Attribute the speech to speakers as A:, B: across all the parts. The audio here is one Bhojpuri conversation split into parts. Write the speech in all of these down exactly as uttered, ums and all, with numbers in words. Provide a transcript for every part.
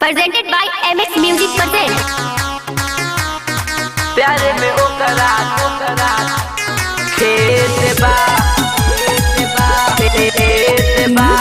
A: presented by M X Music present।
B: प्यारे में ओकरा ओकरा खेत बा खेत बा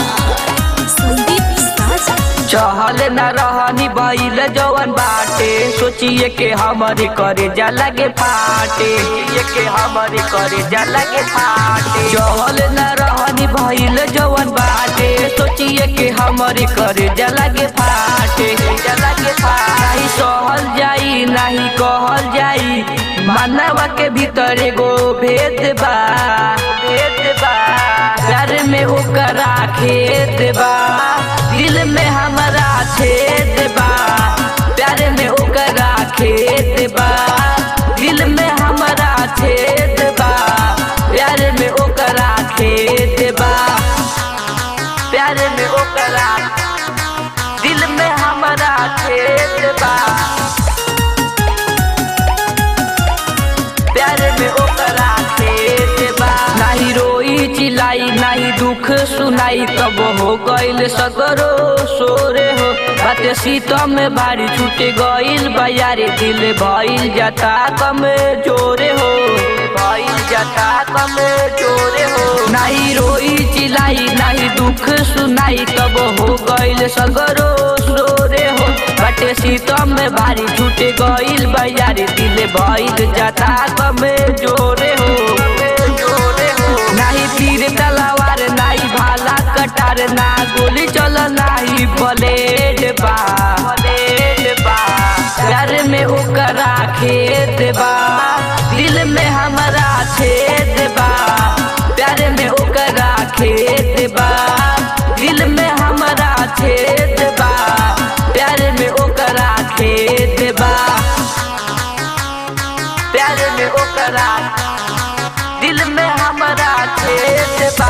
B: चहल न रहनी बैल जवन बाटे सोचिए के हमारे करे जा लगे फाटे ये के हमारे करे जा लगे फाटे चहल न रहनी बैल जवन बाटे सोचिए के हमारे करे जा लगे फाटे जा लगे फाटे नहीं सहल जाई नहीं कहल जाई मानवा के भीतर एगो भेद बा भेद बा प्यार में ओकरा खेत बा दिल में हमारा छेद बा प्यार में ओकरा खेत बा दिल में हमारा छेद बा प्यार में ओकरा खेत बा प्यार में ओकरा दिल में हमारा छेद बा प्यार में ओकरा खेत बा नहीं रोई चिल्लाई नहीं दुख सुनाई तब हो गईल सगरो सोरे हो बाते सीतम में भारी छूटे गईल बयारे दिल भइल जाता कम जोरे हो भइल जाता कम जोरे हो नहीं रोई चिल्लाई नहीं दुख सुनाई तब हो गईल सगरो सोरे हो बाते सीतम में भारी छूटे गईल बयारे दिल भइल जाता कम जोरे हो जोरे हो नहीं तीर तलवार नहीं भाला कटार ना गोली चल नहीं ब्लेड बा ब्लेड बा प्यार में ओकरा खेत बा दिल में हमारा छेद बा प्यार में ओकरा खेत बा दिल में हमारा छेद बा प्यार में ओकरा खेत बा प्यार में ओकरा दिल में हमारा छेद बा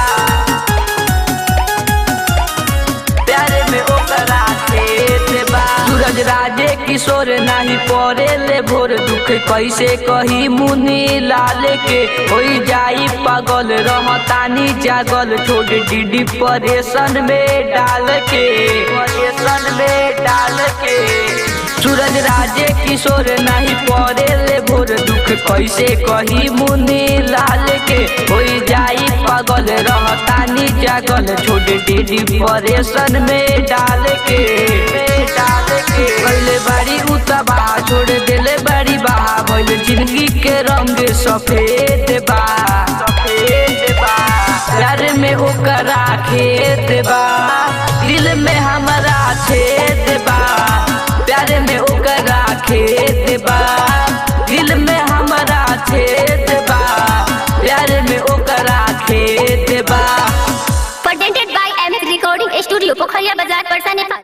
B: प्यार में ओकरा खेत बा सूरज राजे किशोर नहीं पड़े ले भोर दुख कैसे कही मुनि लाल के होई जाई पागल रहतानी जागल छोड़ डीडी परेशान में डाल के परेशान में डाल के सूरज राजे किशोर नहीं पड़े ले भोर दुख कैसे कही मुनि लाल के होई जाई पागल रहतानी जागल छोड़ डीडी परेशान में डाल के में डाल के पहले बारी उतबा छोड़ दिले बारी बहा भइल जिंदगी के रंग सफेद बा सफेद बा प्यार में ओकरा खेत बा दिल में हमारा छेद बा प्यार में ओकरा खेत बा दिल में हमारा छेद बा प्यार में ओकरा खेत बा
A: presented by M X Recording Studio, पोखरिया बाजार, परसा, नेपाल।